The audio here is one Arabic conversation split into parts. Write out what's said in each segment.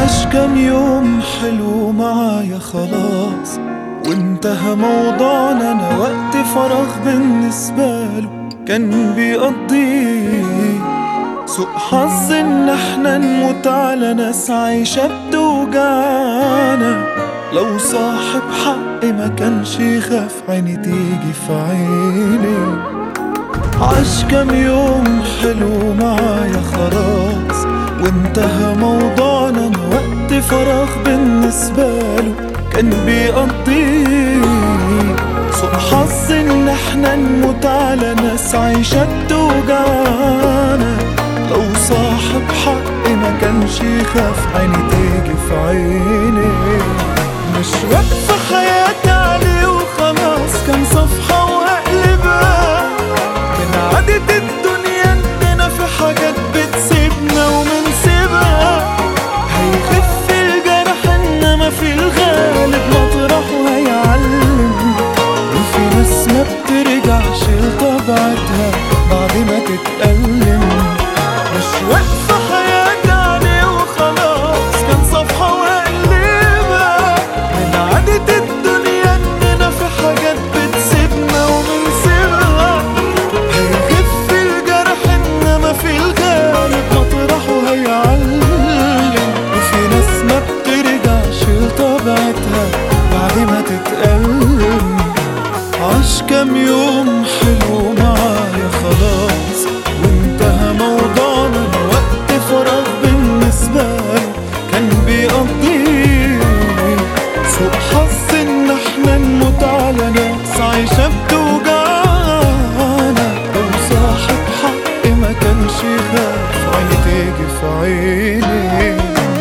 عاش كام يوم حلو معايا خلاص وانتهى موضوعنا. انا وقت فراغ بالنسبة له كان بيقضيه. سوء حظ ان احنا نموت على ناس عايشة بتوجعنا. لو صاحب حق ما كانش يخاف عيني تيجي في عيني. عاش كام يوم حلو معايا خلاص وانتهى موضوعنا. انا وقت فراغ بالنسبة له كان بيقضيه. سوء حظ ان احنا نموت على ناس عايشة بتوجعنا. لو صاحب حق ما كانش يخاف عيني تيجي في عيني. مش واقفة حياتي عليه وخلاص، كان صفحة وأقلبها. من عادة الدنيا اننا في حاجات بتسيبنا ومنسيبها. هيخف الجرح انما في الغالب مطرحه هيعلم. وفي ناس ما بترجعش لطبيعتها بعد ما تتألم. مش واقفة حياتي عليه وخلاص، كان صفحة وأقلبها. من عادة الدنيا اننا في حاجات بتسيبنا ومنسيبها. هيخف الجرح انما في الغالب مطرحه هيعلم. وفي ناس ما بترجعش لطبيعتها بعد ما تتألم. عاش كام يوم حلو معايا خلاص وانتهى موضوعنا. أنا وقت فراغ بالنسبة له كان بيقضيه. سوء حظ ان احنا نموت على ناس عايشة بتوجعنا. لو صاحب حق ما كانش يخاف عيني تيجي في عيني.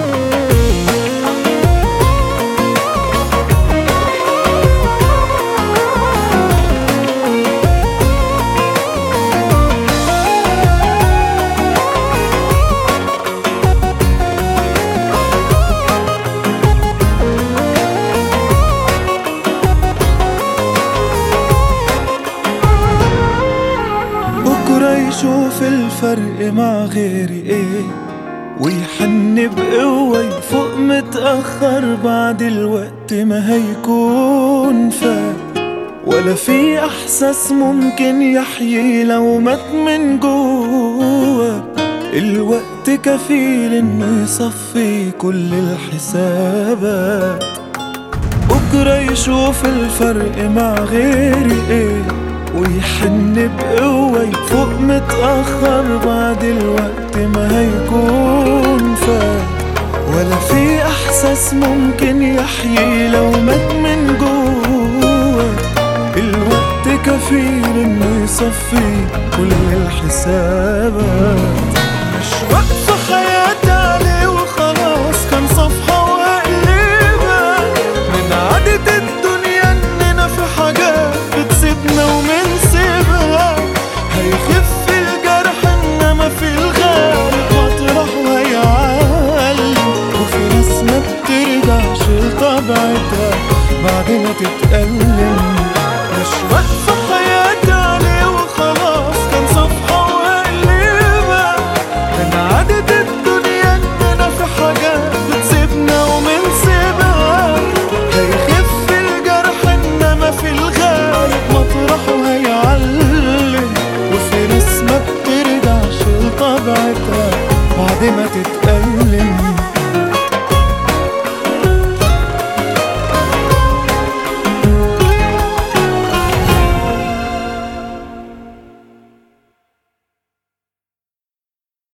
يشوف الفرق مع غيري ايه ويحن بقوة يفوق متأخر بعد الوقت ما هيكون فات. ولا في احساس ممكن يحيي لو مات من جوه. الوقت كفيل انه يصفي كل الحسابات. بكرة يشوف الفرق مع غيري ايه ويحن بقوة يفوق متأخر بعد الوقت ما هيكون فات. ولا في احساس ممكن يحيي لو مات من جوه. الوقت كفيل انه يصفي كل الحسابات. مش واقفة حياتي عليه وخلاص، كان صفحة وأقلبها. من عادة الدنيا اننا في حاجات بتسيبنا ومنسيبها. هيخف الجرح انما في الغالب مطرحه هيعلم. وفي ناس ما بترجعش لطبيعتها بعد ما تتألم. مش واقفة حياتي عليه وخلاص، كان صفحة وأقلبها. من عادة الدنيا اننا في حاجات بتسيبنا ومنسيبها. هيخف الجرح انما في الغالب مطرحه هيعلم. وفي ناس ما بترجعش لطبيعتها بعد ما تتألم.